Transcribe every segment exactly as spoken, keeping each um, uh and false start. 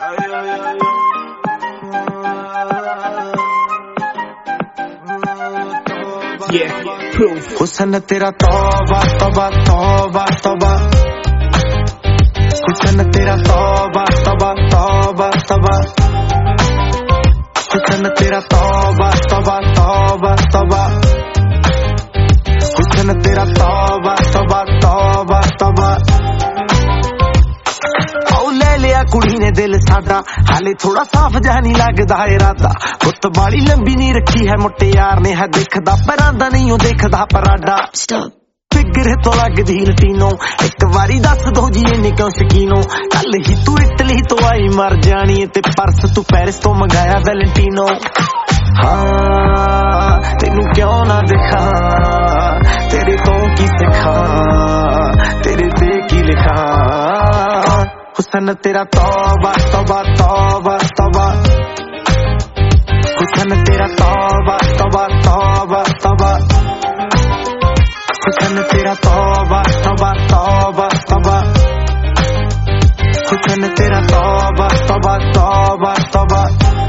हुस्न तेरा तौबा तौबा तौबा तौबा, हुस्न तेरा तौबा तौबा तौबा तौबा, हुस्न तेरा तौबा तौबा तौबा तौबा, हुस्न तेरा तौबा तौबा तौबा तौबा। आओ ले लिया कुड़ी ने दिल साडा, हाले थोड़ा साफ जहा नहीं लगदा इरादा, गुत्त बाली लंबी नहीं रखी है मुट्टे यार ने, है दिखदा परांदा नहीं ओ देखदा पराडा। फिगर तो लगदी लटीनो, एक बारी दस दो जी इन्नी क्यों शकीनो, कल ही तू इटली तो आई मर जानी ते परस तू पेरिस तो मंगाया वैलेंटीनो। हाँ तेनू क्यों ना दिखा, तेरे तो की सिखा, तेरे ते की लिखा। हुस्न तेरा तौबा तौबा तौबा तौबा, हुस्न तेरा तौबा तौबा तौबा तौबा, हुस्न तेरा तौबा तौबा तौबा तौबा, हुस्न तेरा तौबा तौबा तौबा तौबा।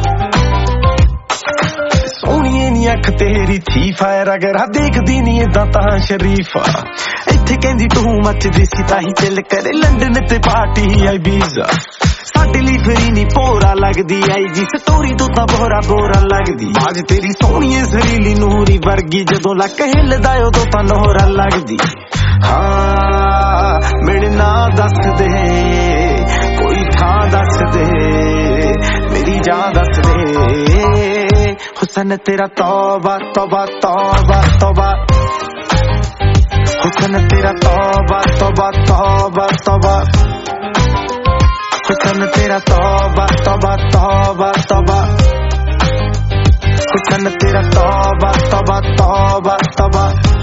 सोहणीए नी अख तेरी थी फायर, अगर देखदी नी इदां तां शरीफा, इत्थे कहंदी तू मचदी सी ताही चिल करे लंडन ते पार्टी आई बीजा। साडे लई फिरी नी भोरा लगदी आई जी, स्टोरी तो तां बोरा बोरा लगदी, आज तेरी सोहणीए सरीली नूरी वर्गी, जदों लक हिलदा उदों तां नोहरा लगदी। हाँ मेरे ना दस दे, कोई थां दस दे, मेरी जान दस दे। हुस्न तेरा तौबा तौबा तौबा तौबा, हुस्न तेरा तौबा तौबा तौबा तौबा, हुस्न तेरा तौबा तौबा तौबा तौबा, हुस्न तेरा तौबा तौबा तौबा तौबा।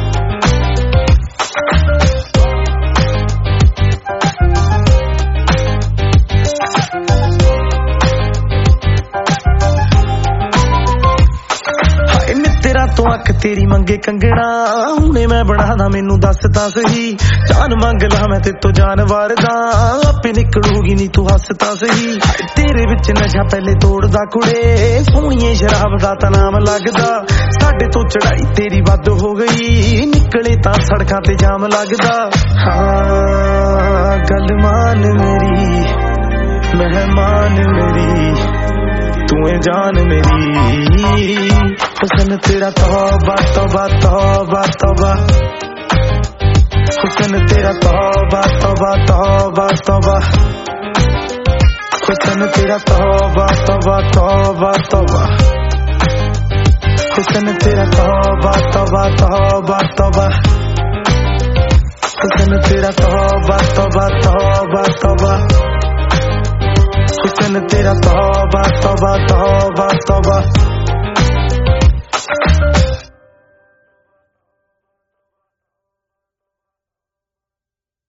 तो अख तेरी मंगे कंगना, हुणे मैं बनादा मैनू दस तां सही, जान मंग ला मैं ते तो जान वारदा, आपे निकलूगी नी तू हस तां सही। तेरे विच नशा पहले तोड़दा कुड़े, सोहणीए शराब दा तां नाम लगदा, साडे तो चढ़ाई तेरी वध हो गई, निकले तां सड़कां ते जाम लगदा। हाँ गल मान मेरी मेहमान मेरी, तू है जान मेरी। हुस्न तेरा तौबा तौबा तौबा तौबा, हुस्न तेरा तौबा तौबा तौबा तौबा, हुस्न तेरा तौबा तौबा तौबा तौबा, हुस्न तेरा तौबा तौबा तौबा तौबा, हुस्न तेरा तौबा तौबा तौबा तौबा, हुस्न तेरा तौबा तौबा।